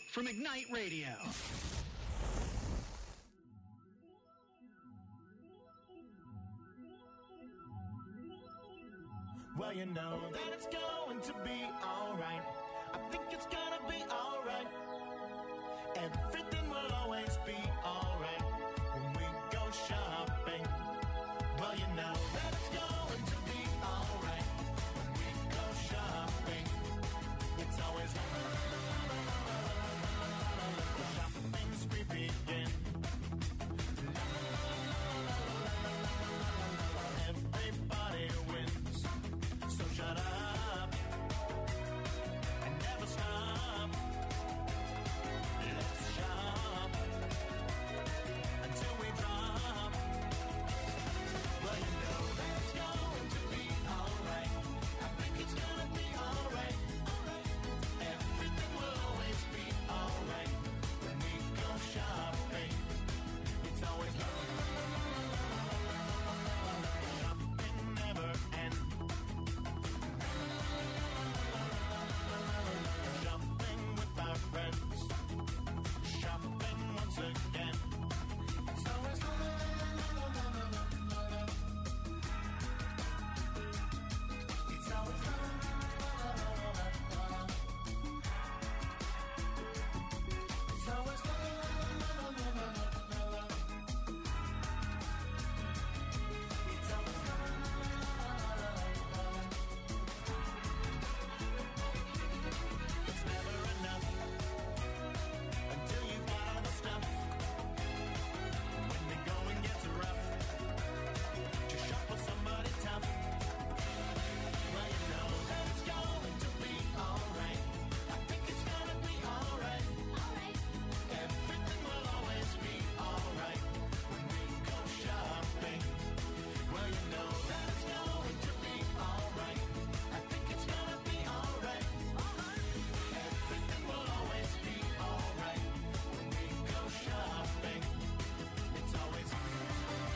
from Ignite Radio. Well, you know that it's going to be alright. I think it's gonna be alright. Everything will always be alright when we go shopping. Well, you know that it's going to be alright when we go shopping. It's always the shopping spree begin. Everybody wins, so shut up and never stop. Let's shop until we drop. Well, you know that it's going to be alright. I think it's gonna be alright. Everything will always be alright when we go shopping. It's always shopping never ends. Shopping with our friends. Shopping once again. It's always it's always it's always it's never enough until you've got all the stuff. When the going gets rough, just shop with somebody tough. Well, you know that it's going to be alright. I think it's gonna be alright. Everything will always be alright when we go shopping. Well, you know that it's going to be alright. I think it's gonna be alright. Everything will always be alright when we go shopping. It's always when we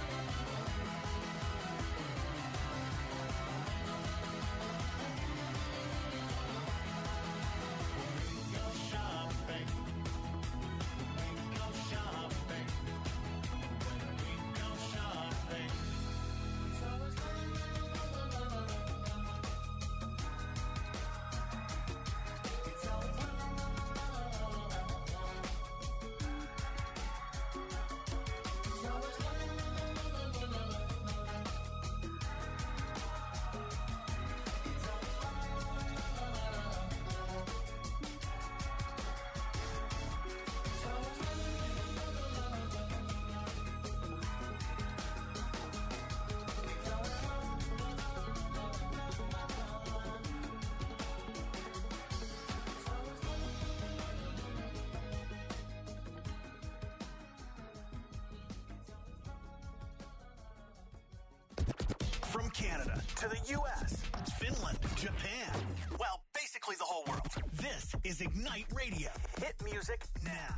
go shopping. When we go shopping. When we go shopping. It's always it's always From Canada to the U.S., Finland, Japan. Well, basically the whole world. This is Ignite Radio. Hit music now.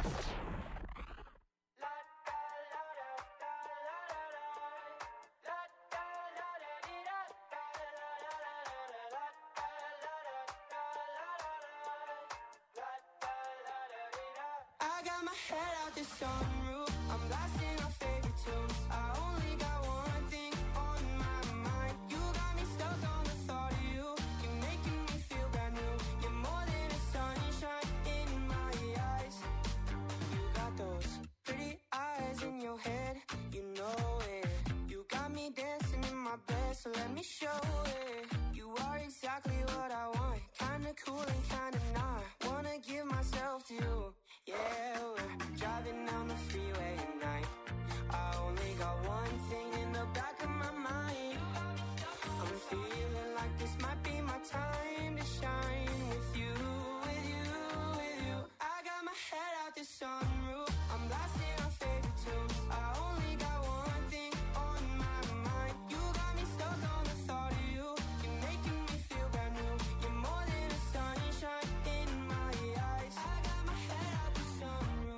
I got my head out the sunroof. I'm blasting our favorite tunes. I only got one thing on my mind. You got me stuck on the thought of you. You're making me feel brand new. You're more than a sunshine in my eyes. You got those pretty eyes in your head. You know it. You got me dancing in my bed, so let me show it. You are exactly what I want. Kinda cool and kinda not. Wanna give myself to you. Yeah, we're driving down the freeway at night. I only got one thing in the back of my mind. I'm feeling like this might be my time to shine with you, with you, with you. I got my head out the sunroof. I'm blasting our favorite tunes. I only got one thing on my mind. You got me stuck on the thought of you. You're making me feel brand new. You're more than a sunshine in my eyes. I got my head out the sunroof.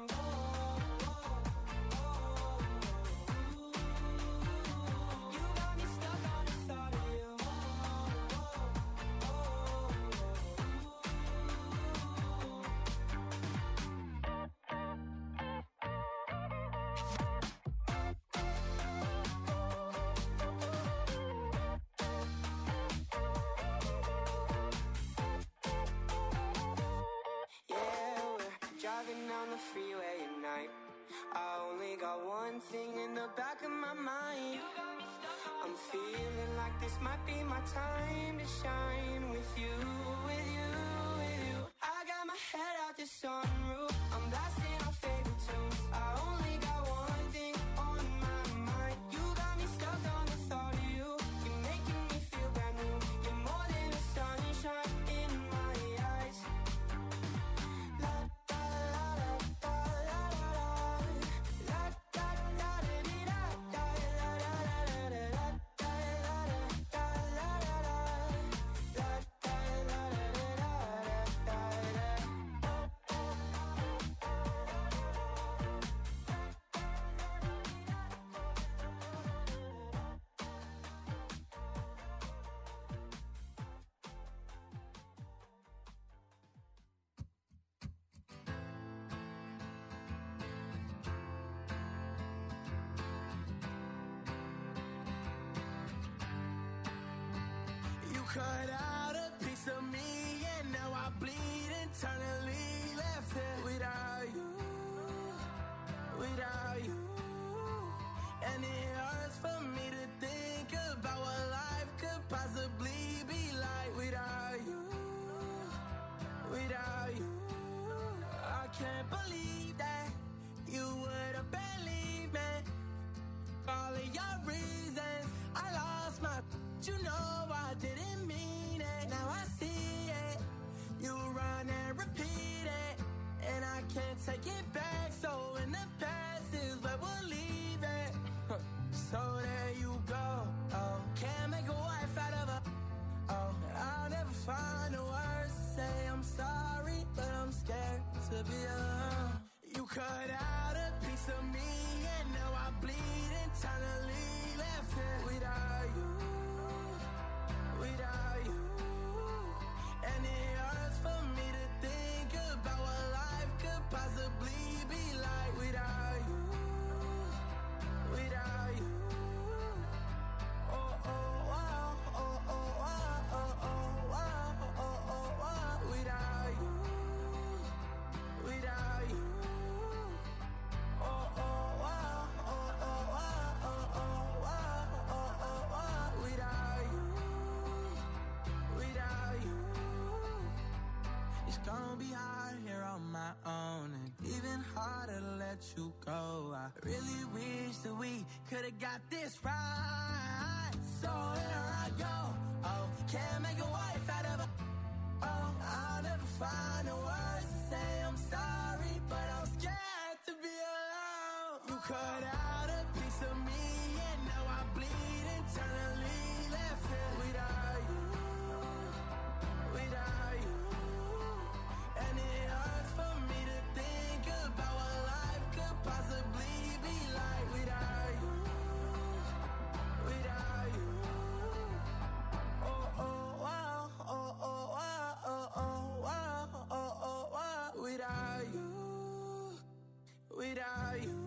the freeway at night. I only got one thing in the back of my mind. I'm feeling like this might be my time to shine with you, with you, with you. I got my head out the sunroof. I'm blasting our favorite tunes. I only got one thing on my mind. You got me stuck on the thought of you. You're making me feel brand new. You're more than the sunshine in my eyes. La da la da da la da la da da da dee da da la da da da da da la da la da la da la da da You cut out a piece of me, and now I bleed internally. Left here without you, without you. And it hurts for me to think about what life could possibly be like without you, without you. I can't believe that you would have believed me. All of your reasons, I lost my. You know I didn't mean it. Now I see it. You run and repeat it, and I can't take it back. So in the past is where we'll leave it. So there you go. Oh, can't make a wife out of her. Oh, I'll never find the words to say I'm sorry, but I'm scared to be alone. You cut out a piece of me, and now I bleed internally. Left here without you, without you. And it hurts for me to think about what life could possibly be like without you, without you. Oh, oh, wow, oh, oh, wow, oh, oh, wow, oh, oh, wow, without you, without you. Oh, oh, wow, oh, oh, wow, oh, oh, wow, oh, oh, wow, without you, without you. It's gonna be hard here on my own, and even harder to let you go. I really wish that we could've got this right. So here I go. Oh, can't make a wife out of her. Oh, I'll never find the words to say I'm sorry, but I'm scared to be alone. You cut out a piece of me, and now I bleed internally. Left here without you, without you. And it hurts for me to think about what life could possibly be like without you, without you. Oh, oh, wow, oh, oh, wow, oh, oh, wow, oh, oh, wow, without you, without you.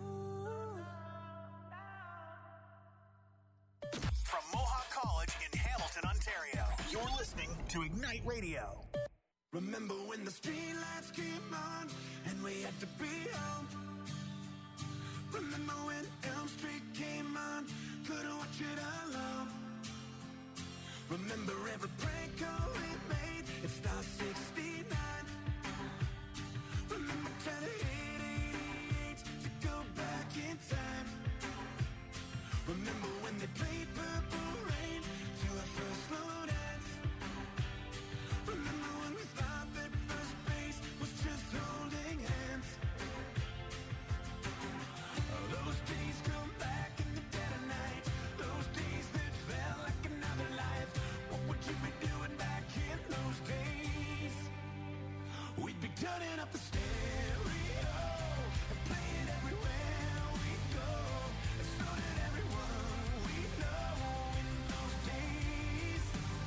From Mohawk College in Hamilton, Ontario, you're listening to Ignite Radio. Remember when the streetlights came on and we had to be home? Remember when Elm Street came on, couldn't watch it alone? Remember every prank call we made, it's Star 69. Remember trying to hit 88 to go back in time. Remember when they played Purple Rain to our first slow dance? Remember when we thought that first base was just holding hands? Those days come back in the dead of night. Those days that felt like another life. What would you be doing back in those days? We'd be turning up the stereo and playing everywhere we go. And so did everyone we know in those days.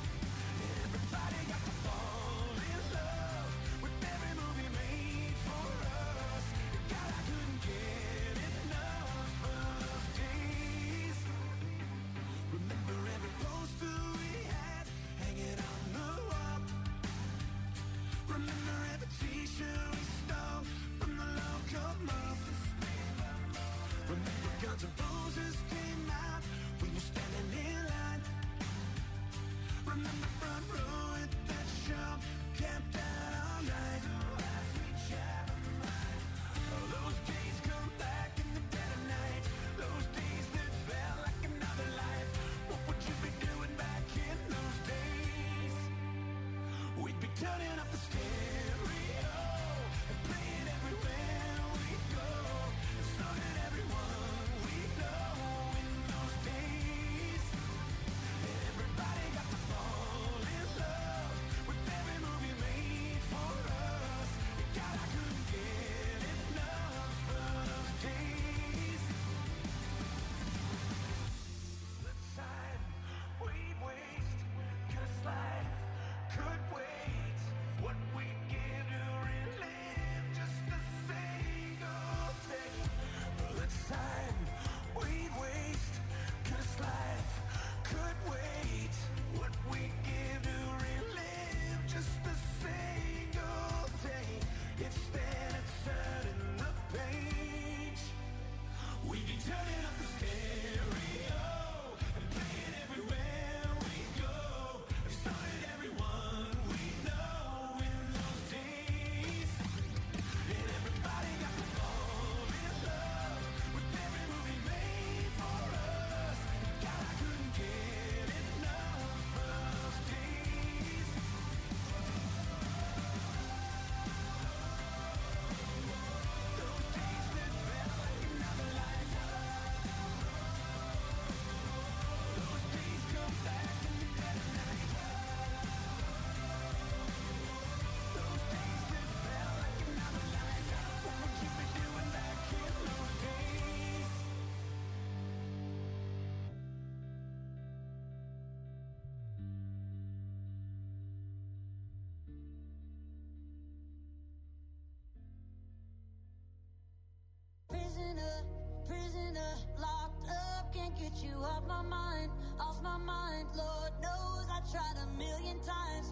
my mind. Lord knows I tried a million times.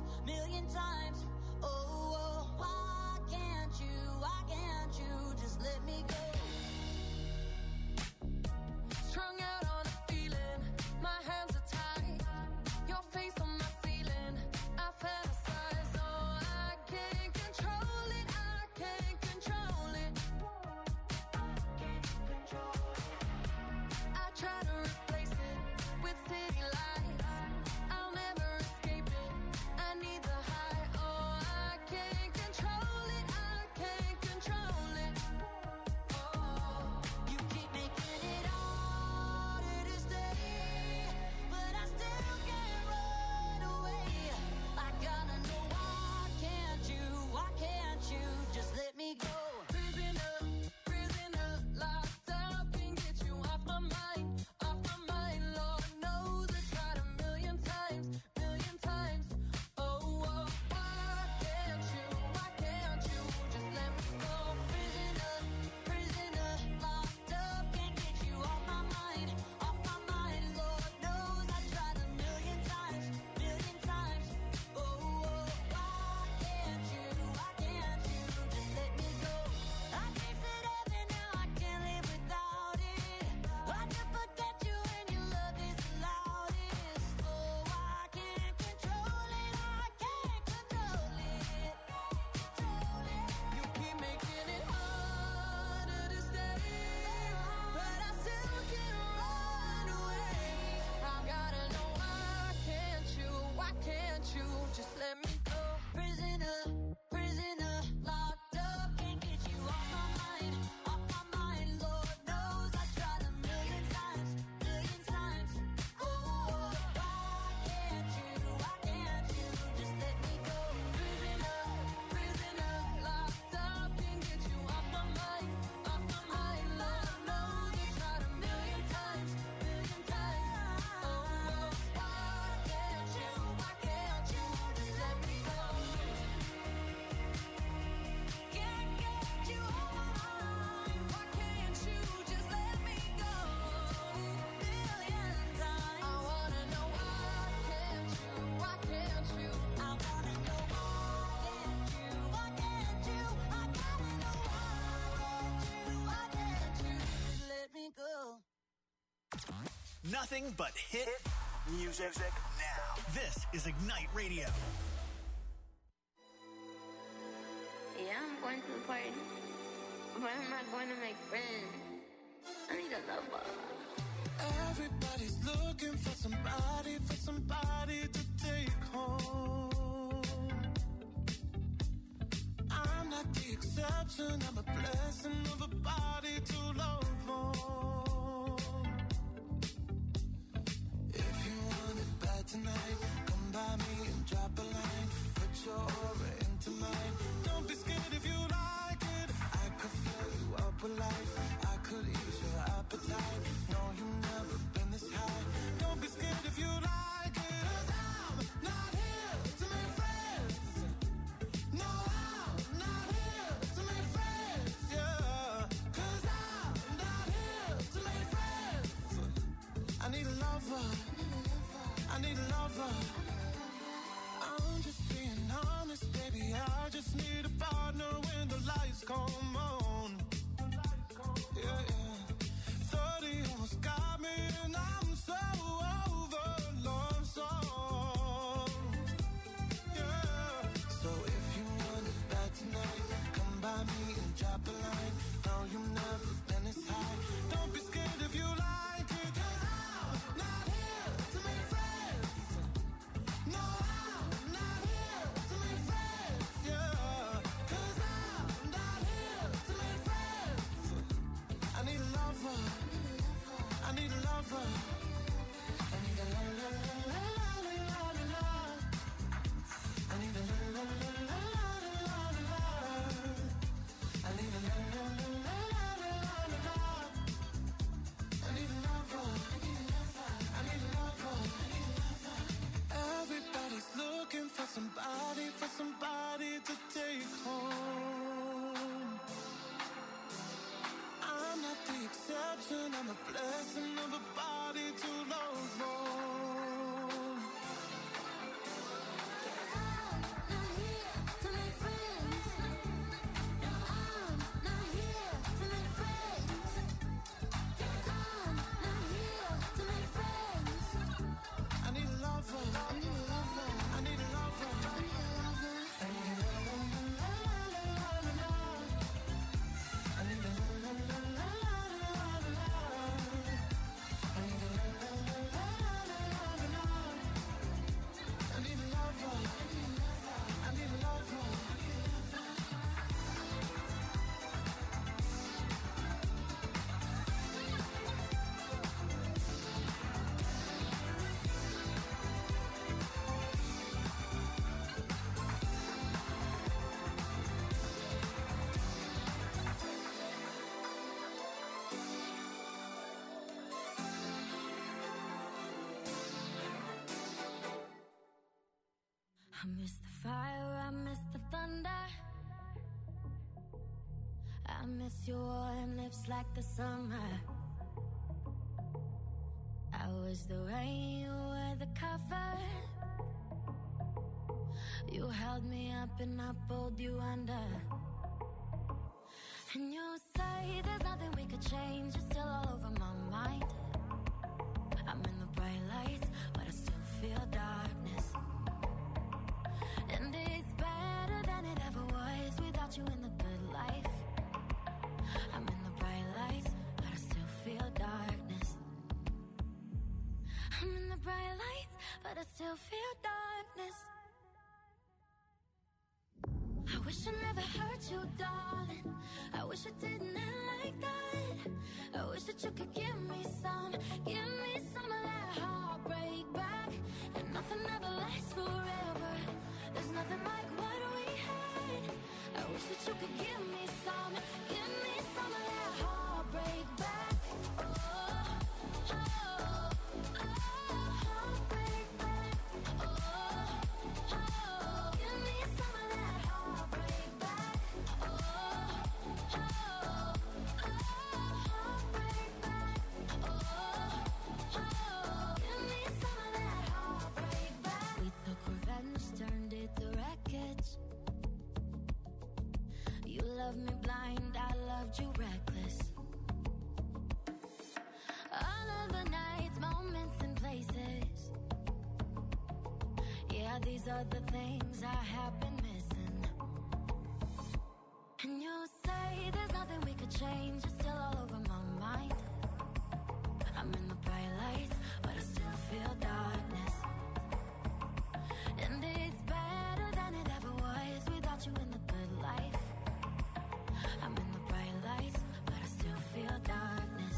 Oh, why can't you just let me go? Strung out on a feeling, my hands are tied. Your face on my ceiling, I fantasize. Oh, I can't control it, I can't control it. I try to replace it with city lights. I'll never escape it, I need the high. Oh, I can't control it, I can't control it. Oh, you keep making it harder to stay, but I still can't run away. I gotta know why can't you just let me go? Prisoner, locked up, can't get you off my mind. Lord knows I tried a million times. Oh, why can't you just let me go? Prisoner, locked up, can't get you off my mind. Lord knows I tried a million times. Oh, why can't you just let me go? I tasted heaven, now I can't live without it. I can forget you and your love is the loudest. Oh, I can't control it, You keep making it harder to stay, but I still can't run away. I gotta know why can't you just let me go? Prisoner, locked up, can't get you off my mind. Lord knows I tried a million times. Oh, why can't you just let me go? Prisoner, locked up, can't get you off my mind. Lord knows I tried a million times. Oh, why can't you just let me go? Can't get you off my mind. Why can't you just let me go? Million times. I wanna know why can't you? I wanna know why can't you? I gotta know why can't you just let me go? Nothing but hit music now. This is Ignite Radio. Yeah, I'm going to the party, but I'm not going to make friends. I need a lover. Everybody's looking for somebody to take home. I'm not the exception, I'm a blessing of a body to love on. If you want it bad tonight, come by me and drop a line. Put your aura into mine. Don't be scared if you like it. I could fill you up with life. I could ease your appetite. No, you've never been this high. Don't be scared if you like it. 'Cause I'm not here to make friends. No, I'm not here to make friends. Yeah. 'Cause I'm not here to make friends. I need a lover. I'm just being honest, baby. I just need a partner when the lights come on. Yeah. 30 almost got me and I'm so over love songs. Yeah. So if you want it bad tonight, come by me and drop a line. No, you've never been this high. Don't be scared if you like it. 'Cause I'm not here to make friends. No, I'm not here to make friends. Yeah. 'Cause I'm not here to make friends. I need a lover. I miss the fire, I miss the thunder. I miss your warm lips like the summer. I was the rain, you were the cover. You held me up and I pulled you under. And you say there's nothing we could change. You're still all over my mind. I'm in the bright lights, but I still feel darkness. And it's better than it ever was without you in the good life. I'm in the bright lights, but I still feel darkness. I'm in the bright lights, but I still feel darkness. I wish I never hurt you, darling. I wish I didn't end like that. I wish that you could give me some of that heartbreak back. And nothing ever lasts forever. There's nothing like what we had. I wish that you could give me some of that heartbreak back. Oh, oh, oh, heartbreak back. Oh, oh, give me some of that heartbreak back. Oh, oh, oh, heartbreak back. Oh, oh, give me some of that heartbreak back. We took revenge, turned it to wreckage. You loved me blind, I loved you reckless. All of the nights, moments and places. Yeah, these are the things I have been missing. And you say there's nothing we could change. You're still all over my mind. I'm in the bright lights, but I still feel darkness. And it's better than it ever was without you in the good life. I'm in the bright lights, but I still feel darkness.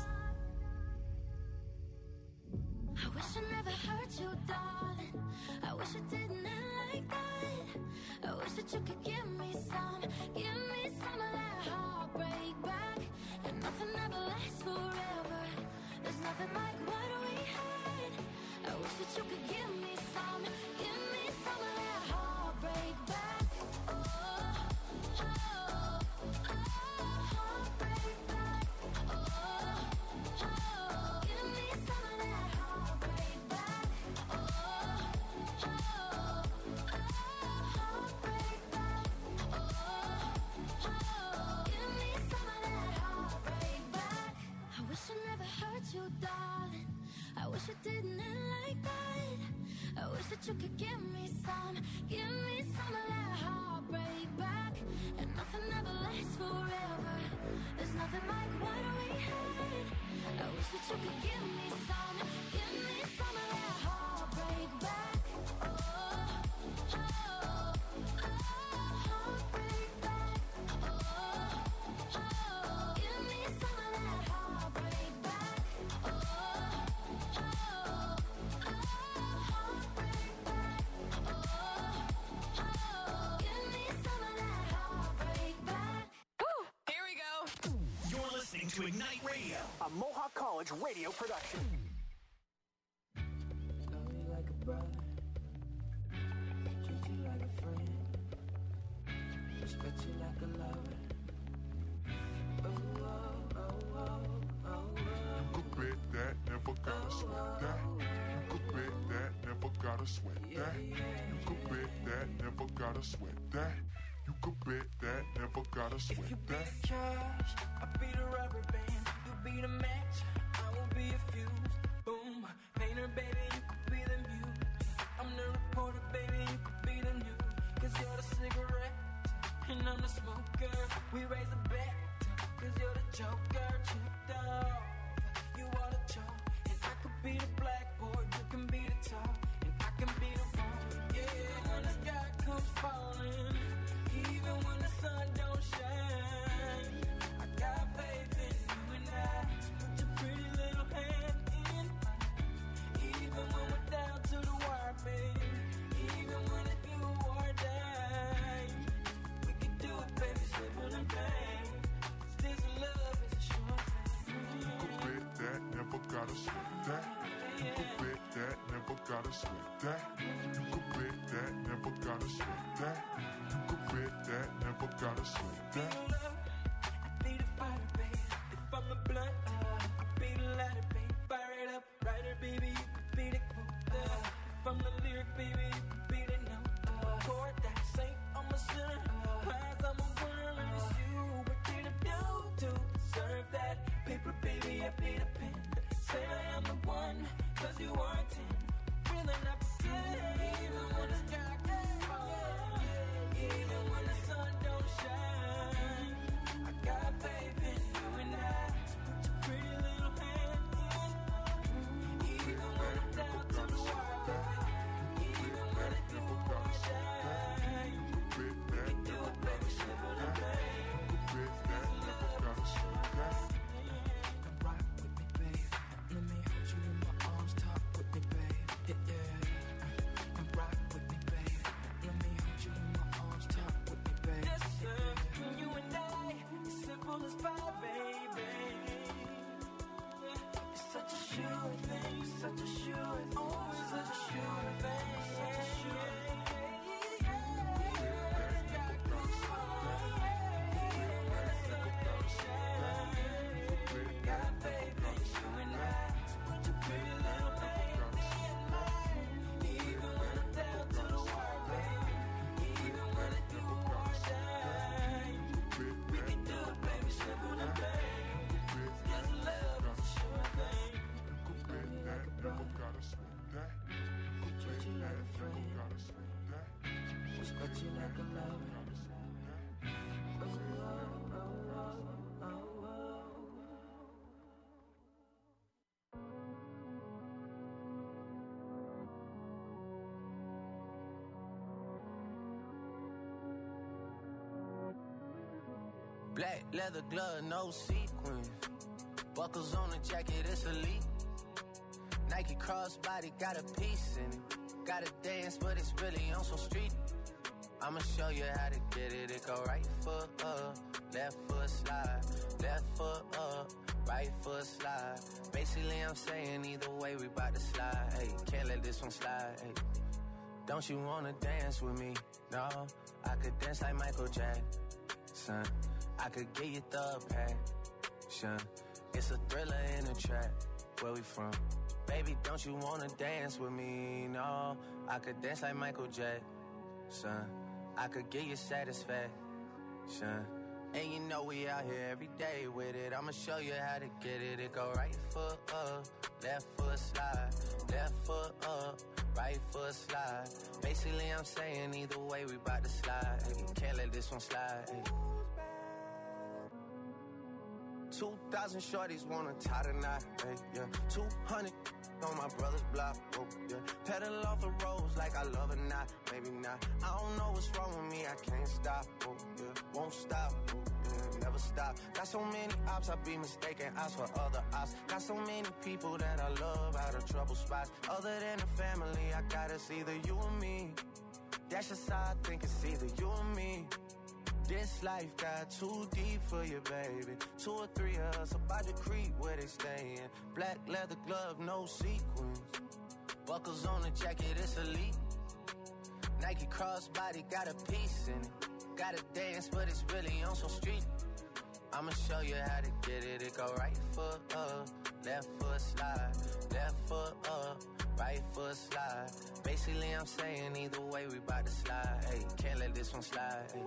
I wish I never hurt you, darling. I wish I didn't end like that. I wish that you could give me some of that heartbreak back. And nothing ever lasts forever. There's nothing like what we had. I wish that you could give me some of that heartbreak back. Oh, oh, oh, heartbreak back. Oh, oh, give me some of that heartbreak back. Oh, oh, oh, heartbreak back. Oh, oh, give me some of that heartbreak back. I wish I never hurt you, darling. I wish I didn't end like that. I wish that you could give me some of that heartbreak back. And nothing ever lasts forever. There's nothing like what we had. I wish that you could give me some of that heartbreak back. Oh, oh, oh, heartbreak back. Oh, oh, give me some of that heartbreak back. Oh, oh, oh, heartbreak back. Oh, oh, give me some of that heartbreak back. Here we go. You're listening to Ignite Radio, a Mohawk College radio production. Love you like a brother, treat you like a friend, respect you like a lover. Oh, oh, oh, oh, oh, You could bet that, never gotta sweat that. You could bet that, never gotta sweat that. You could bet that, never gotta sweat that. You could bet that, never gotta If you sweat be that. the cash, I'll be the rubber band. You be the match, I will be a fuse. Boom, painter, baby, you could be the muse. I'm the reporter, baby, you could be the news. Cause you're the cigarette, and I'm the smoker. We raise a bet, cause you're the joker. Chipped off, you are the chalk. And I could be the blackboard, you can be the top. And I can be the wall, yeah. When the sky comes falling, even when the sun don't shine, I got faith in you and I. So put your pretty little hand in mine. Even when we're down to the wire, baby. Even when it's do or die, we can do it, baby, simple and plain. This love is a short thing. You could bet that, never gotta sweat that. You could bet that, never gotta sweat that. You could bet that, never gotta gotta sweat that. Be the fighter, baby. If I'm the blunt, be the lighter, baby. Fire it up, writer, baby. You can be the quote. If I'm the lyric, baby, you can be the note. Chord that saint, I'm a sinner. Prize, I'm a winner, and it's you. What did I do to deserve that? Paper, baby, I be the pen. Say that I'm the one, cause you are 10. Really not pretend, even when it's dark. Even when the sun don't shine, I got faith in you and I. Just put your pretty little hand in. Even when I'm down to the wire, baby. Even when it don't shine, we can do it, baby. Simple and plain. Come rock with me, babe. Let me hold you in my arms, talk with me, babe. Yeah. Come rock with me, babe. Let me hold you in my arms, talk with me, babe. Yes, sir. You and I, it's simple as pie, baby. It's such a sure thing, it's such a sure thing. Oh, it's such a sure thing, such a sure thing. Got faith in you and I. So put your pretty little hand in mine. Even when I'm down to the wire, baby. Even when it do shine, we can do it, baby. Simple and plain. This love is a sure thing. Treat me like a brother, treat you like a friend, respect you like a lover. Oh, oh, oh, oh, oh, oh. Black leather glove, no sequins. Buckles on the jacket, it's elite. Nike crossbody, got a piece in it. Gotta dance, but it's really on some street. I'ma show you how to get it. It go right foot up, left foot slide. Left foot up, right foot slide. Basically, I'm saying either way, we bout to slide. Hey, can't let this one slide. Hey, don't you wanna dance with me? No, I could dance like Michael Jackson. I could get you the passion. It's a thriller in a trap. Where we from? Baby, don't you wanna dance with me? No, I could dance like Michael Jackson. I could get you satisfaction. And you know we out here every day with it. I'ma show you how to get it. It go right foot up, left foot slide. Left foot up, right foot slide. Basically, I'm saying either way, we bout to slide. Hey, can't let this one slide. Hey. 2,000 shorties wanna tie the knot, hey, yeah. 200 on my brother's block, oh, yeah. Pedal off the roads like I love or not, maybe not. I don't know what's wrong with me, I can't stop, oh, yeah. Won't stop, oh, yeah. Never stop. Got so many ops, I be mistaken ops for other ops. Got so many people that I love out of trouble spots. Other than the family, I got it's either you or me. That's just how I think it's either you or me. This life got too deep for you, baby. 2 or 3 of us about to creep where they stayin'. Black leather glove, no sequins. Buckles on the jacket, it's elite. Nike crossbody, got a piece in it. Gotta dance, but it's really on some street. I'ma show you how to get it. It go right foot up, left foot slide. Left foot up, right foot slide. Basically, I'm saying either way, we bout to slide. Hey, can't let this one slide. Hey.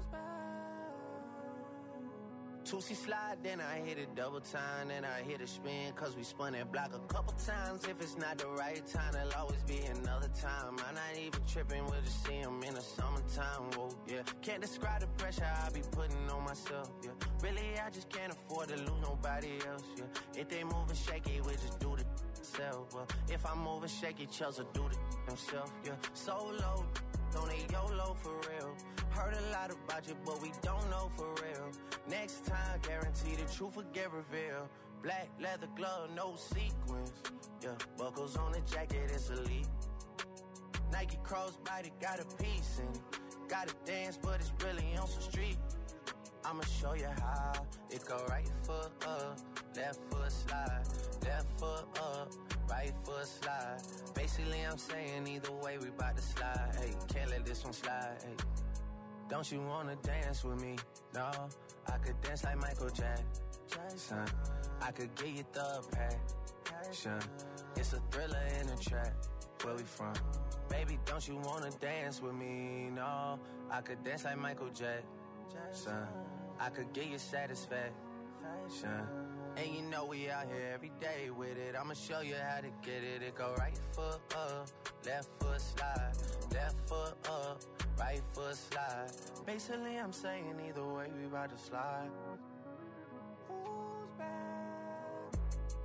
2C slide, then I hit it double time, then I hit a spin, cause we spun that block a couple times. If it's not the right time, there'll always be another time. I'm not even tripping, we'll just see them in the summertime, whoa, yeah. Can't describe the pressure I be putting on myself, yeah. Really, I just can't afford to lose nobody else, yeah. If they moving shaky, we just do the self, well. If I'm moving shaky, Chels will do the himself, yeah. Solo, don't need YOLO for real. Heard a lot about you, but we don't know for real. Next time, guarantee the truth will get revealed. Black leather glove, no sequins. Yeah, buckles on the jacket, it's elite. Nike crossbody, got a piece in it. Gotta dance, but it's really on some street. I'ma show you how. It go right foot up, left foot slide. Left foot up, right foot slide. Basically, I'm saying either way, we bout to slide. Hey, can't let this one slide. Hey. Don't you wanna dance with me? No, I could dance like Michael Jackson. I could get you the passion. It's a thriller in a trap. Where we from? Baby, don't you wanna dance with me? No, I could dance like Michael Jackson. I could get you satisfaction. And you know we out here every day with it. I'ma show you how to get it. It go right foot up, left foot slide. Left foot up, right foot slide. Basically, I'm saying either way, we about to slide. Who's back?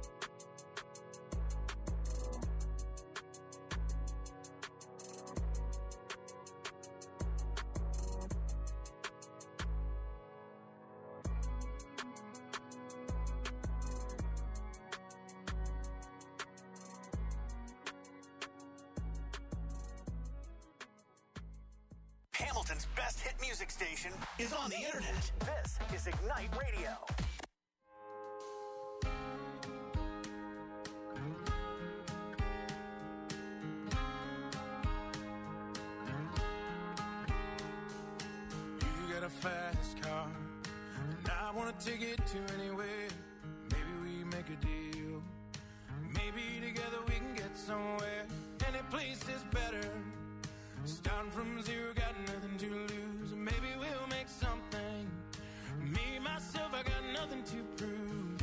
Hamilton's best hit music station is on the internet. This is Ignite Radio. You got a fast car, and I want to take it to anywhere. Maybe we make a deal. Maybe together we can get somewhere. Any place is better. Starting from zero, got nothing to lose. Maybe we'll make something. Me, myself, I got nothing to prove.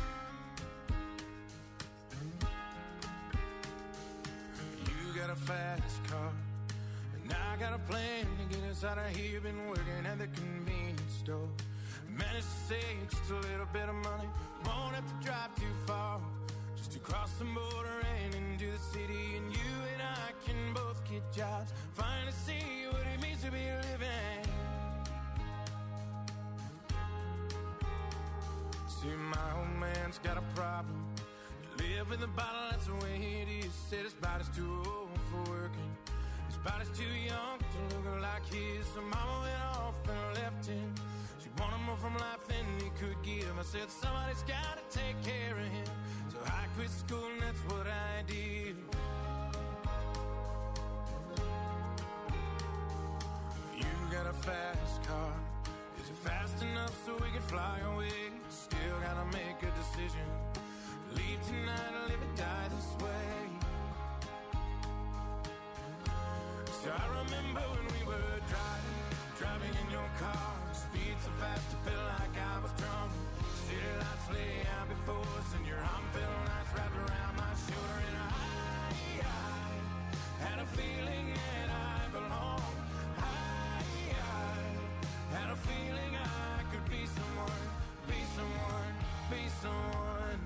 You got a fast car, and I got a plan to get us out of here. Been working at the convenience store. Managed to save just a little bit of money. Won't have to drive too far. Just to cross the border and into the city. And you and I can both get jobs. Finally see what it means to be living. See, my old man's got a problem. He live with a bottle, that's the way it is. Said his body's too old for working. His body's too young to look like his. So mama went off and left him. She wanted more from life than he could give. I said somebody's gotta take care of him. So I quit school and that's what I did. You got a fast car. Is it fast enough so we can fly away? Still gotta make a decision. Leave tonight or live or die this way. So I remember when we were driving in your car. Speed so fast I felt like I was drunk. City lights lay out before us, and your arm felt nice wrapped around my shoulder. And I had a feeling that I belonged. I had a feeling I could be someone, be someone, be someone.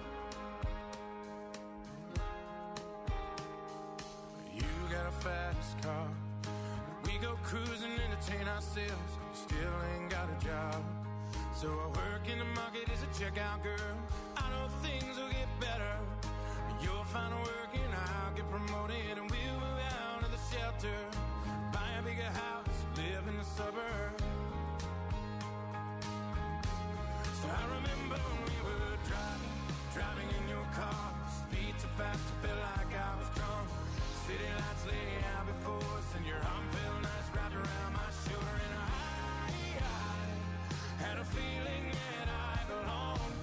You got a fast car. We go cruising, entertain ourselves. Still ain't got a job. So I work in the market as a checkout girl. I know things will get better. You'll find work and I'll get promoted. And we'll move out of the shelter. Buy a bigger house, live in the suburbs. So I remember when we were driving in your car. Speed so fast I felt like I was drunk. City lights lay out before us, and your arm felt nice wrapped around my shoulder. And I had a feeling that I belonged.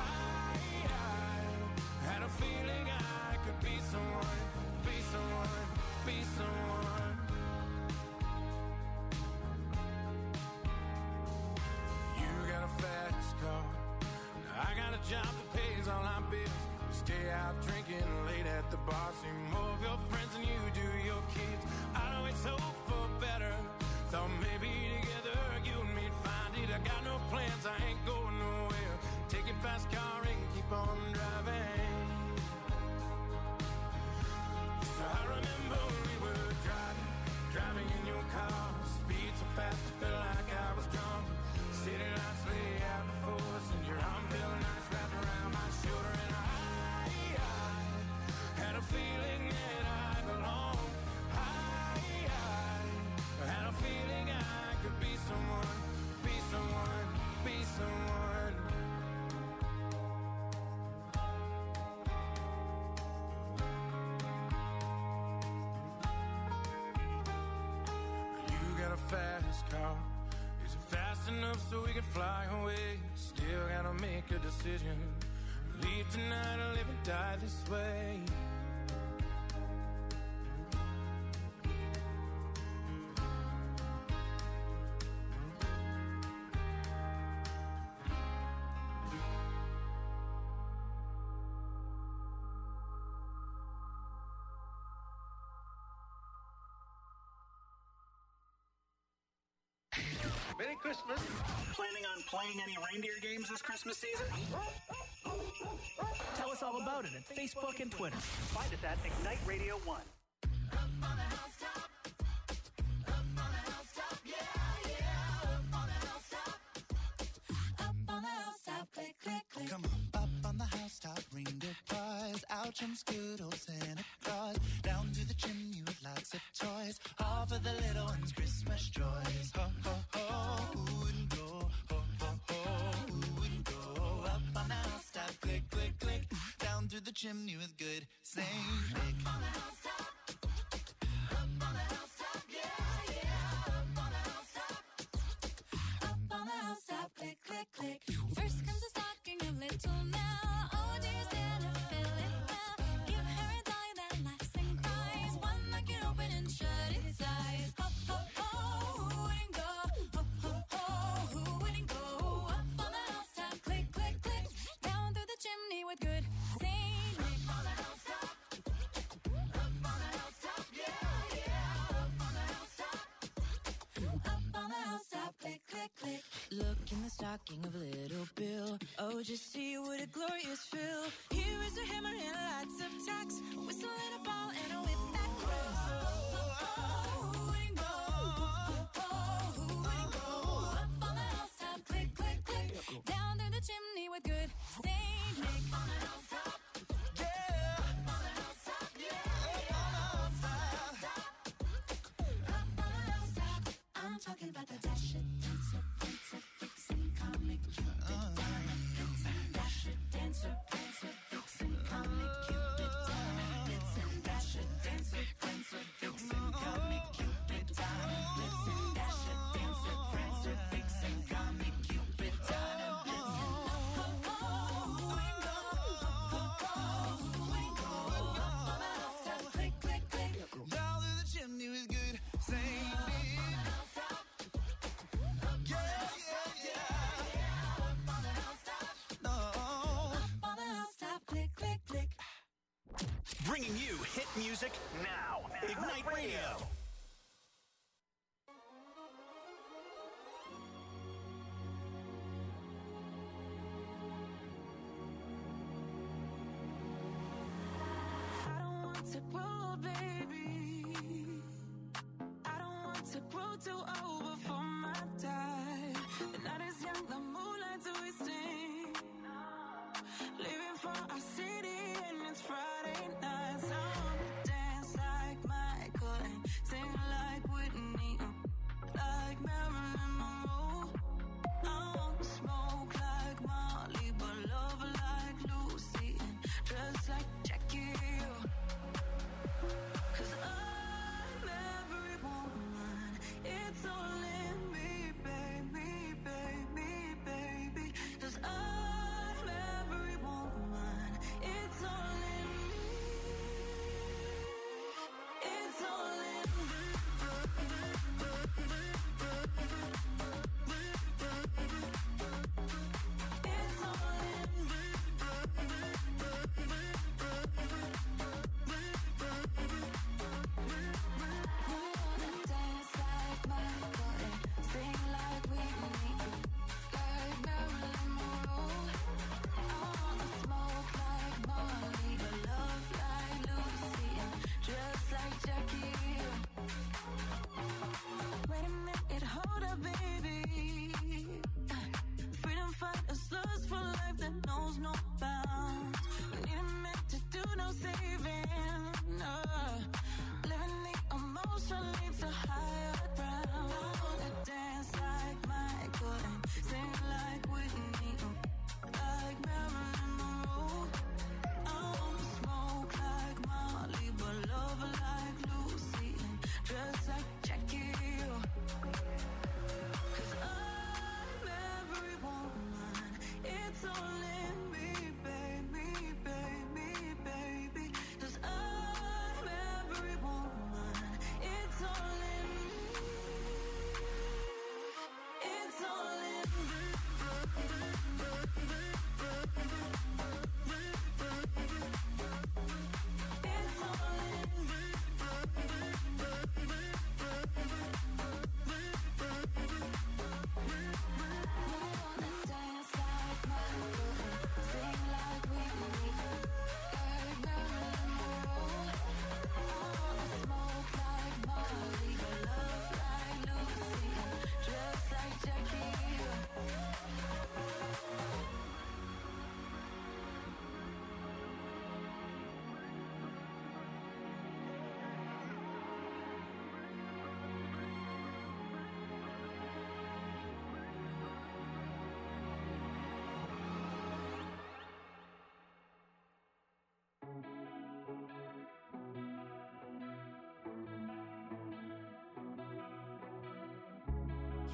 I had a feeling I could be someone, be someone, be someone. You got a fast car. I got a job that pays all our bills. We stay out drinking late at the bar. See more of your friends than you do your kids. I know it's hope for better. Thought maybe together you and me'd find it. I got no plans, I ain't going nowhere. Take your fast car and keep on driving. So I remember when we were driving in your car. Speed so fast I felt like I was drunk. City lights lay out before us, and your arm felt nice wrapped around my shoulder. And I had a feeling that I belonged. I had a feeling I could be someone, be someone, be someone. You got a fast car. fast enough so we can fly away. Still gotta make a decision. Leave tonight or live and die this way. Merry Christmas. Planning on playing any reindeer games this Christmas season? Tell us all about it at Facebook and Twitter. Find us at Ignite Radio 1. Come on, up on the housetop, reindeer cars, out from good old Santa Claus, down to the chimney with lots of toys, all for the little ones' Christmas joys. Ho, ho, ho, who wouldn't go? Ho, ho, ho, who wouldn't go? Up on the housetop, click, click, click, down through the chimney with good Saint Nick. Up on the housetop, up on the housetop, yeah, yeah, up on the housetop, up on the housetop, click, click, click. First comes a stocking of little Nell. Oh, dear Santa, fill it well. Give her a dolly that laughs and cries. One that can open and shut its eyes. Ho, ho, ho, who wouldn't go? Ho, ho, ho, who wouldn't go? Up on the housetop, click, click, click. Down through the chimney with good Saint Nick. Up on the housetop, up on the housetop, yeah, yeah. Up on the housetop, up on the housetop, click, click, click. Look in the stocking of little Bill. Oh, just see what a glorious fill. Here is a hammer and lots of tacks, a whistle and a ball and a whip that cracks. Who wouldn't go? Who wouldn't go? Up on the housetop, click, click, click. Down through the chimney with good Saint Nick. Up on the housetop, yeah. Up on the housetop, yeah. Up on the housetop, up on the housetop. I'm talking about the Dasher, Dancer, Prancer, Vixen, Comet, Cupid, Diamond, Blitzen. Dasher, Dancer, Prancer, Vixen, Comet, Cupid, Diamond, Blitzen. Dasher, Dancer, Prancer, Vixen, Comet, Cupid, Diamond, Blitzen. Dasher, Dancer, Prancer, Vixen, Comet, Cupid, Diamond, Blitzen. Ho, ho, who wouldn't go? Ho, ho, who wouldn't go? Up on the housetop, click, click, click. Down through the chimney with good Saint Nick. Bringing you hit music now. Ignite Radio. I don't want to grow, baby. I don't want to grow too old before my time. The night is young, the moonlight's twisting. Leaving for our city and it's Friday night. So I wanna dance like Michael and sing like Whitney, like Marilyn Monroe. I wanna smoke like Molly, but love like Lucy and dress like Jackie. 'Cause I'm every woman, it's all in me, baby, baby, baby. 'Cause I'm every woman, it's all in me.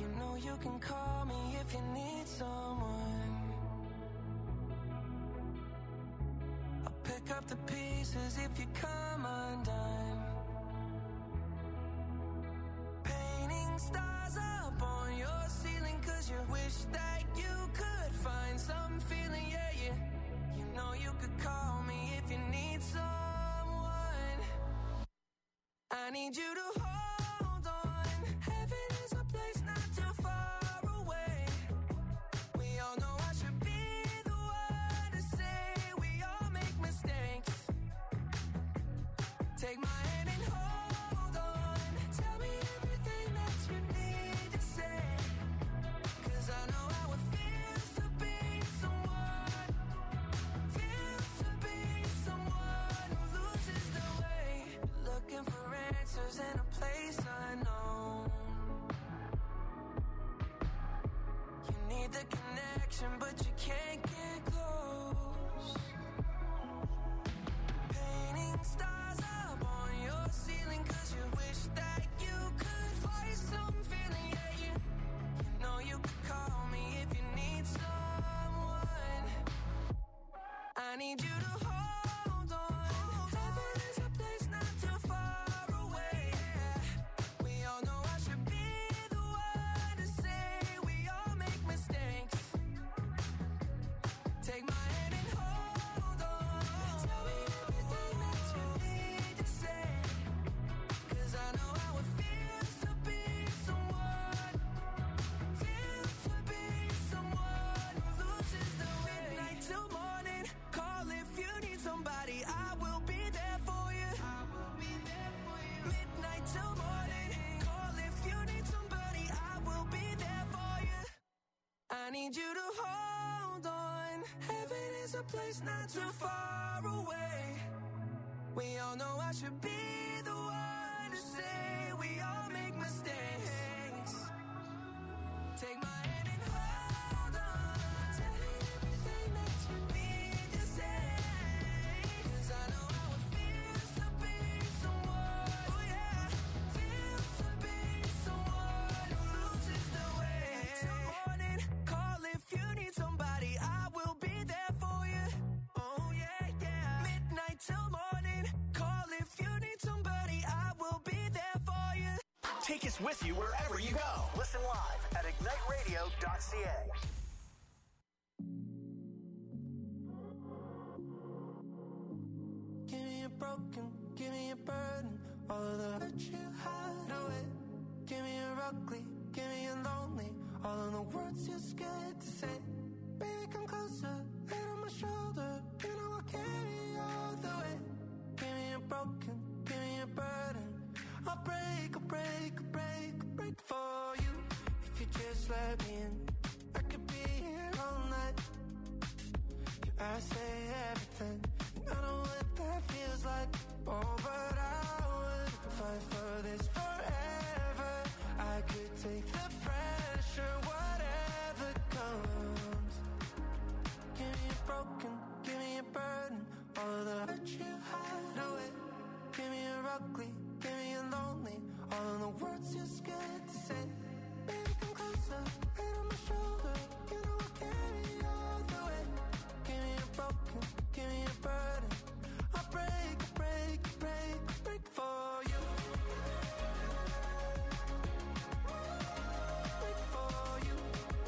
You know you can call me if you need someone. I'll pick up the pieces if you come undone. Painting stars up on your ceiling 'cause you wish that you could find some feeling, yeah, yeah. You know you could call me if you need someone. I need you to hold on. Heaven is a place not too far away. We all know I should be the one to say we all make mistakes. Take my hand and hold on. Tell me everything that you need to say. 'Cause I know how it feels to be someone. Feels to be someone who loses their way. Looking for answers in a place unknown. You need the connection, but you can't get close. Painting stars up on your ceiling 'cause you wish that you could find some feeling, yeah, yeah. You know you could call me if you need someone. I need you to hold on. Heaven is a place not too far away. We all know I should be the one to say we all make mistakes. Take my hand and hold on. Tell me everything that you need to say. 'Cause I know how it feels to be someone. Feels to be someone who loses the way. Midnight till morning. Call if you need somebody. I will be there for you. I will be there for you. Midnight till morning. Call if you need somebody. I will be there for you. I need you to hold on. Heaven is a place not too far away. We all know I should be the one to say we all make mistakes. Take my hand and hold on. Tell me everything that you need to say. 'Cause I know how it feels to be someone. Oh yeah, feels to be someone who loses the way. Till morning, call if you need somebody. I will be there for you. Oh yeah, yeah. Midnight till morning, call if you need somebody. I will be there for you. Take us with you wherever you go. Listen live at igniteradio.ca. Give me a broken, give me a burden. All of the hurt you hide away. Give me a ugly, give me a lonely. All of the words you're scared to say. Baby, come closer, head on my shoulder. You know I'll carry you all the way. Give me a broken, give me a burden. I'll break, I'll break, I'll break, I'll break for you. If you just let me in, I could be here all night. I say everything, and I know what that feels like. Oh, but I would fight for this forever. I could take the pressure, whatever comes. Give me a broken, give me a burden. All of the hurt you hide away. Give me a ugly, give me a lonely. All of the words you're scared to say. Baby, come closer, head on my shoulder. You know I'll carry you all the way. Give me a broken, give me a burden. I'll break, break, break, break for you. Break for you.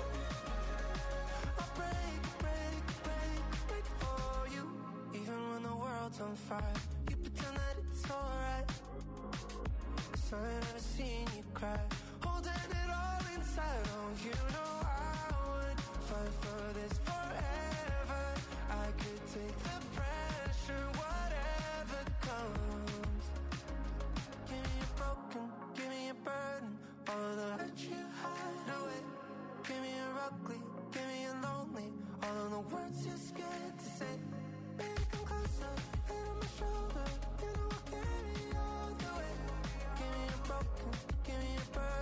I'll break, break, break, break for you. Even when the world's on fire, you pretend that it's alright. 'Cause I ain't never seen you cry. Holding it all inside. Oh, you know I would fight for this forever. I could take the pressure, whatever comes. Give me a broken, give me a burden. All of the hurt you hide away. Give me a ugly, give me a lonely. All of the words you're scared to say. Baby, come closer, head on my shoulder. You know I'll carry you all the way. Give me a broken, give me a burden.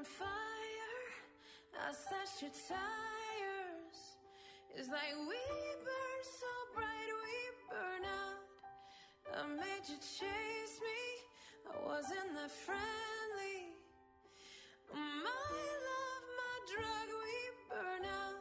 on fire. I slashed your tires. It's like we burn so bright, we burn out. I made you chase me. I wasn't that friendly. My love, my drug, we burn out.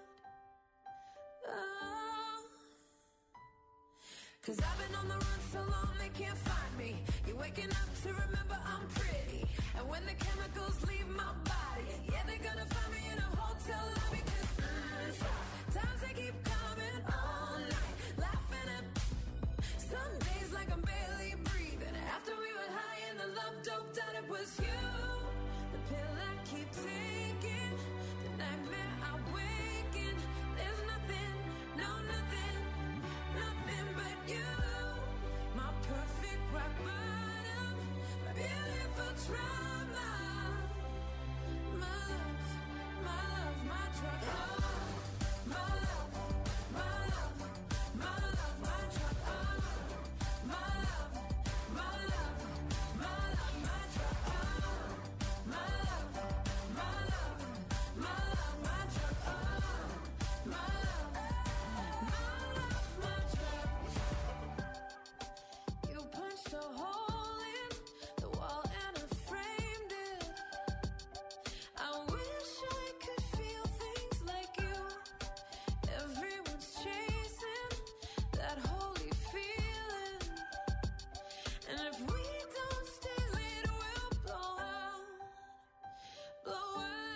Oh. 'Cause I've been on the run so long they can't find me. You're waking up to remember I'm pretty. And when the chemicals leave my body, yeah, they're gonna find me in a hotel lobby. 'Cause times they keep coming all night, laughing at some days like I'm barely breathing. After we were high and the love doped out, it was you. The pill I keep taking, the nightmare I wake in. There's nothing, no nothing, nothing but you. My perfect rock bottom, my beautiful trauma. My love, my love, my drug. Oh, my love, my love, my love, my drug. Oh, my love, my love, my love, my drug. Oh, my love, my love, my love, my drug. Oh, my love, my drug. You punched a hole in the wall and I framed it. I wish I could feel things like you. Everyone's chasing that holy feeling. And if we don't stay lit, we'll blow out. Blow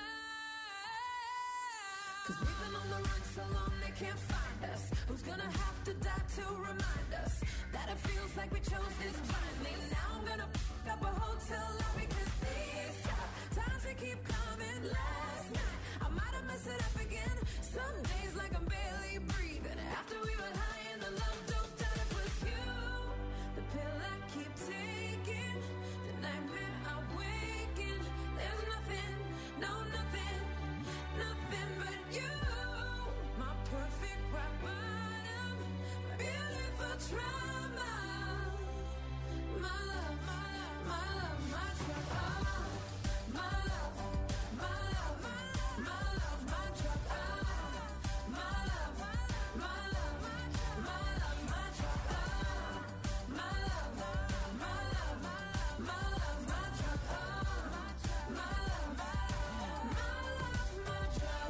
out. 'Cause we've been on the run so long they can't find us. Who's gonna have to die to remind us that it feels like we chose this blindly? Now I'm gonna f*** up a hotel lobby 'cause these times they keep coming. Last night I might have messed it up again. Some days like I'm barely breathing. After we were high and the love doped out, it was you. The pill I keep taking, the nightmare I wake in. There's nothing, no nothing, nothing but you. My perfect rock bottom, my beautiful trauma. My love, my love, my love, my drug. Oh, my love, my love, my love, my drug. Oh, my love, my love, my love, my drug. Oh, my love, my love, my love, my drug. Oh, my love, my drug.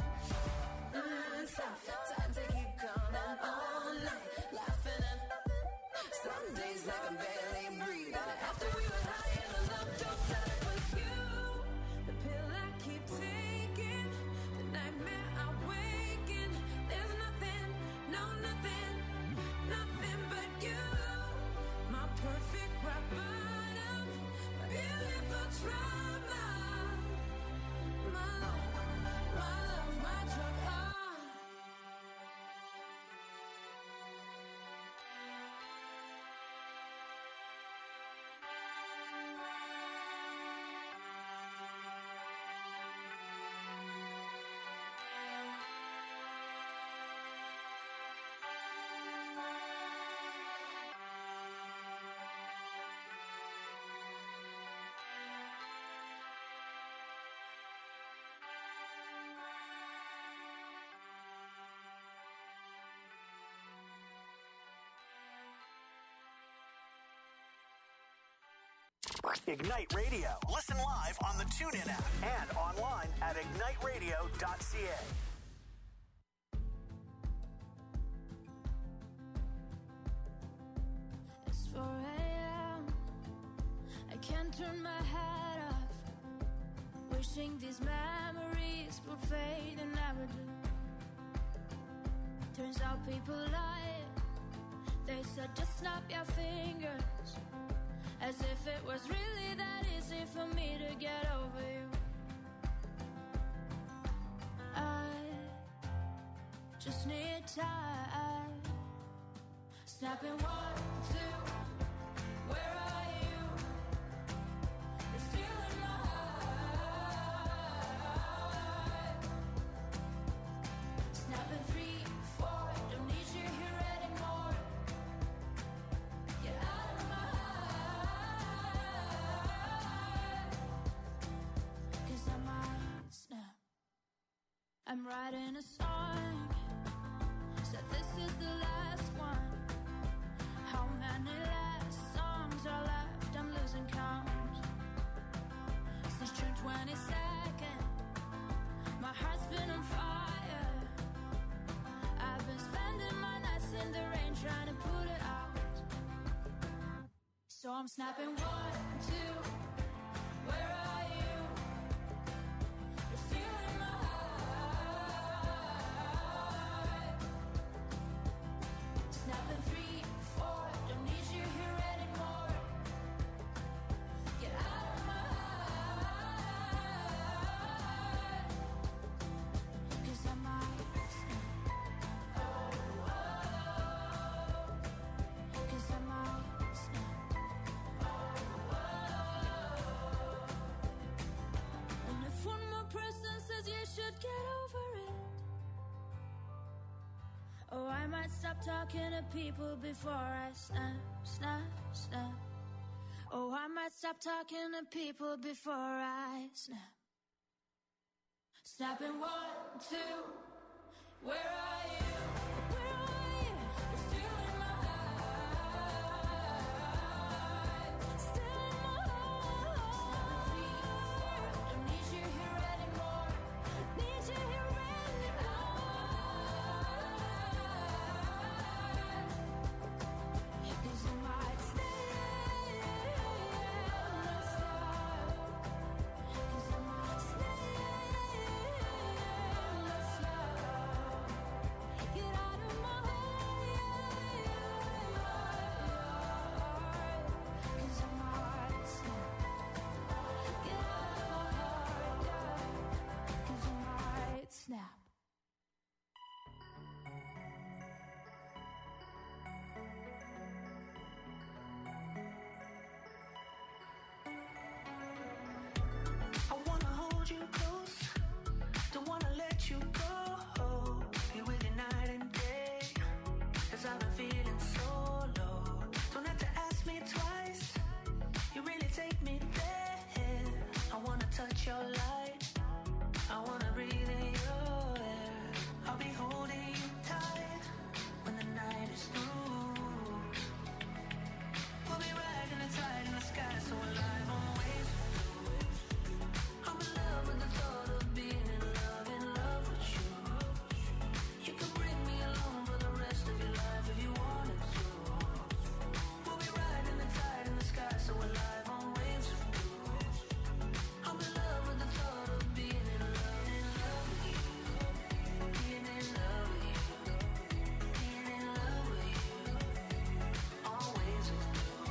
Time to keep coming all night, laughing at some days like I'm barely breathing. After we were high and the love doped out, it was you. The pill I keep taking, the nightmare I wake in. There's nothing, no nothing, nothing but you. My perfect rock bottom, my beautiful trauma. My love, my love, my drug. Oh. Ignite Radio. Listen live on the TuneIn app and online at igniteradio.ca. It's 4 a.m. I can't turn my head off. Wishing these memories would fade and never do. Turns out people lie. They said just snap your fingers. As if it was really that easy for me to get over you. I just need time. Snapping 1, 2, where are you? It's still in my heart. Snapping 3, 4, don't need you here anymore. Get out of my heart. 'Cause I might I'm writing a song, said this is the last one. How many last songs are left? I'm losing count. Since June 22nd, my heart's been on fire. I've been spending my nights in the rain trying to put it out. So I'm snapping 1, 2, where are you? You're stealing my heart. Snapping 3, 4, don't need you here anymore. Get out of my heart. 'Cause I might snap. Oh, oh. 'Cause I might snap. Oh, oh. And if one more person says you should get over it, oh, I might stop talking to people before I snap, snap, snap. Oh, I might stop talking to people before I snap. Snapping 1, 2, where are you? Where are you? You're stealing my heart. Stealing my heart. Don't need you here anymore. Need you here anymore. 'Cause I might stay. Let's stop. 'Cause I might stay. Let's stop. Get out of my head. 'Cause I might snap. Get out of my heart. 'Cause I might snap. I wanna hold you close, don't wanna let you go. Be with you night and day, 'cause I've been feeling so low. Don't have to ask me twice, you really take me there. I wanna touch your light, I wanna breathe in your air. I'll be holding you tight when the night is through. We'll be riding the tide in the sky, so alive on waves. I'm in love with the thought of being in love with you. You can bring me along for the rest of your life if you wanted to. We'll be riding the tide in the sky, so alive on waves of blue. I'm in love with the thought of being in love with you. Being in love with you. Being in love with you. On waves of blue.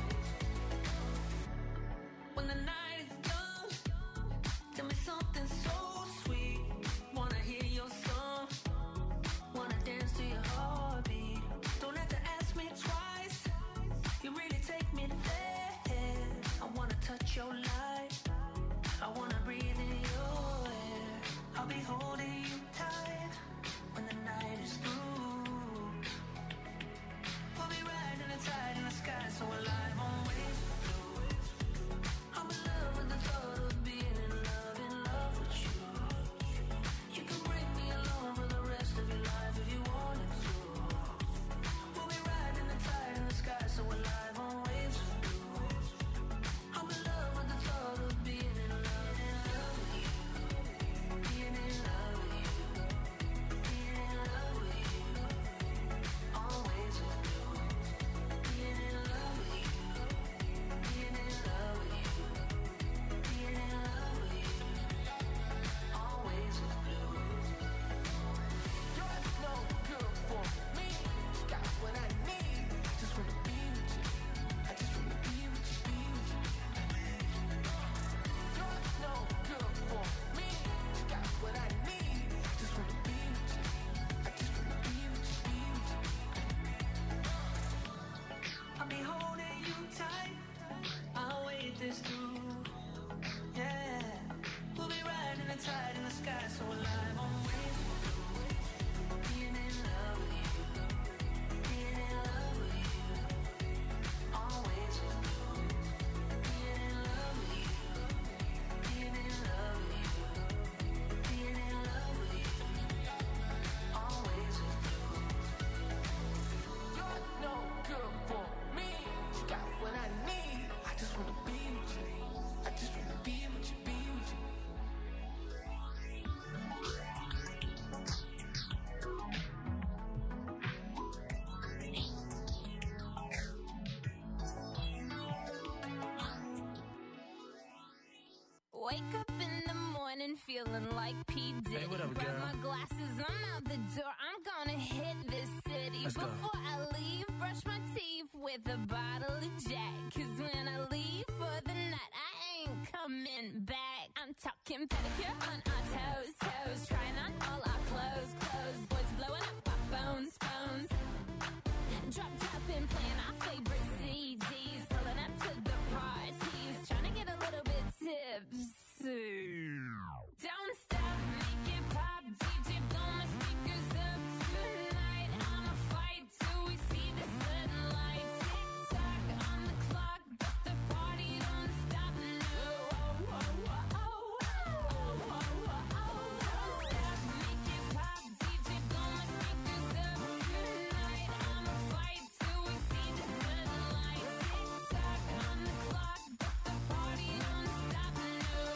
When the night is done, tell me something so sweet. Wanna hear your song, wanna dance to your heartbeat. Don't have to ask me twice, you really take me there. I wanna touch your light, I wanna breathe in your air. I'll be holding you tight when the night is through. We'll be riding the tide in the sky, so alive on waves of blue. I'm in love with the thought of being in love with you. You can bring me along for the rest of your life if you wanted to. We'll be riding the tide in the sky, so alive on waves of blue. I'm in love with the thought of being in love with you. Being in love with you. Being in love with you. On waves of blue. Being in love with you. Being in love with you. Being in love with you. Always with blue. You're no good for me. Got what I need. Just wanna be with you. I just wanna be with you, be with you. You're no good for me. Got what I need. Just wanna be with you. I just wanna be with you, be with you. I'll be holding you tight. I'll wait this through. Yeah, we'll be riding the tide in the sky, so alive on waves. Being in love with you. Being in love with you. Always with you. Being in love with you. Being in love with you. Being in love with you. feeling like P. Diddy. Hey, what up, Grab girl? my glasses, I'm out the door. I'm gonna hit this city. Let's go. Before I leave, brush my teeth with a bottle of Jack. 'Cause when I leave for the night, I ain't coming back. I'm talking pedicure on our toes, toes. Trying on all our clothes, clothes. Boys blowing up our phones, phones. Drop top and playing our favorite CDs. Pulling up to the parties. Trying to get a little bit tipsy. Don't stop, make it pop. DJ, blow my speakers up tonight. I'ma fight till we see the sunlight. Tick-tock on the clock, but the party don't stop. No. Don't stop, make it pop. DJ, blow my speakers up tonight. I'ma fight till we see the sunlight. Tick-tock on the clock, but the party don't stop. No.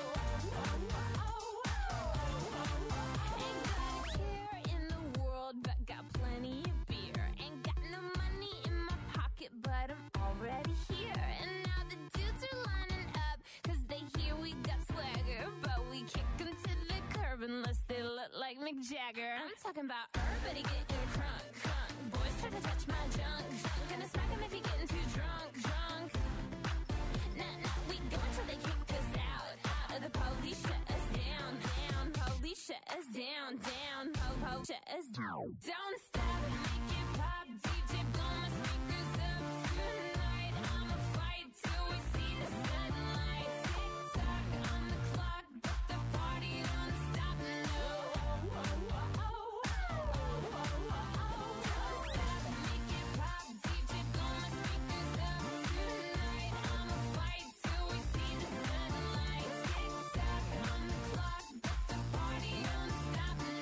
Ain't got a care in the world, but got plenty of beer. Ain't got no money in my pocket, but I'm already here. And now the dudes are lining up, 'cause they hear we got swagger. But we kick them to the curb unless they look like Mick Jagger. I'm talking about everybody getting crunk, crunk. Boys try to touch my junk, junk. Gonna smack him if he getting too drunk, drunk. Nah, we go until they kick us out, out. The police shut us down, down. Police shut us down, down. Po-po shut us down. Don't stop, make it pop. DJ, blow my speakers up tonight. I'ma fight till we see the sunlight. Tick-tock on the clock, but the party don't stop. No. Don't stop, make it pop. DJ, blow my speakers up tonight. I'ma fight till we see the sunlight. Tick-tock on the clock, but the party don't stop. No.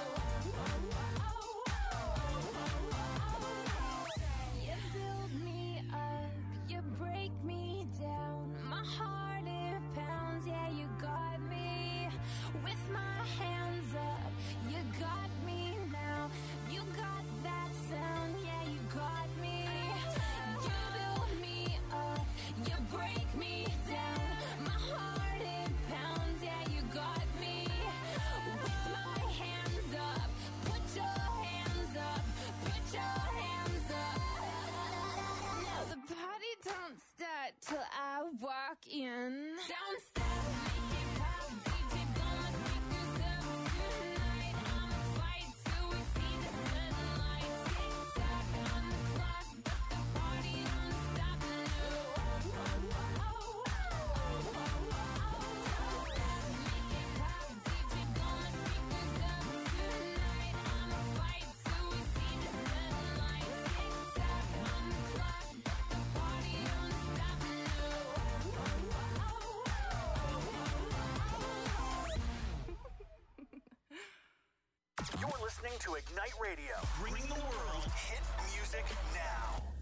You build me up, you break me down. My heart, it pounds, yeah, you got me. With my hands up, you got me now. You got that sound, yeah, you got me. You build me up, you break me down. My heart, it pounds, yeah, you got me. With my hands up, put your hands up, put your hands up. No, the party don't start till I walk in. Don't stop, make it pop. DJ, blow my speakers up tonight. I'ma fight till we see the sunlight. Tick-tock on the clock, but the party don't stop. No. Don't stop, make it pop. DJ, blow my speakers up tonight. I'ma fight till we see the sunlight. Tick-tock on the clock, but the party don't stop. No. You're listening to Ignite Radio, bringing the world hit music now.